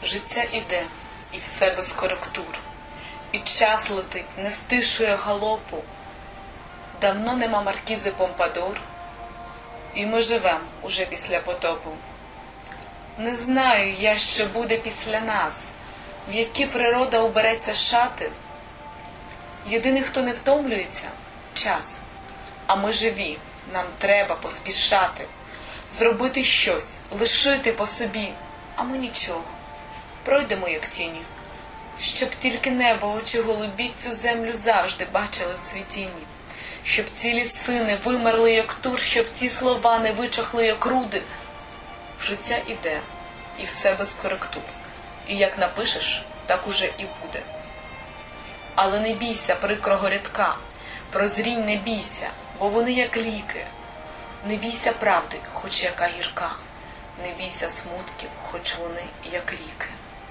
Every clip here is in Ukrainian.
Життя іде, і все без коректур, і час летить, не стишує галопу. Давно нема маркізи Помпадур, і ми живем уже після потопу. Не знаю я, що буде після нас, в які природа убереться шати. Єдиний, хто не втомлюється – час, а ми живі, нам треба поспішати, зробити щось, лишити по собі, а ми нічого. Пройдемо, як тіні, щоб тільки небо, очі голубі цю землю завжди бачили в цвітінні, щоб ці ліси не вимерли, як тур, щоб ці слова не вичахли, як руди. Життя іде, і все без коректур, і як напишеш, так уже і буде. Але не бійся прикрого рядка, прозрінь не бійся, бо вони як ліки. Не бійся правди, хоч яка гірка, не бійся смутків, хоч вони як ріки.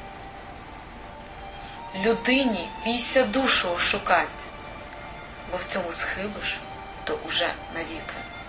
Людині бійся душу ошукать, бо в цьому схибиш, то уже навіки.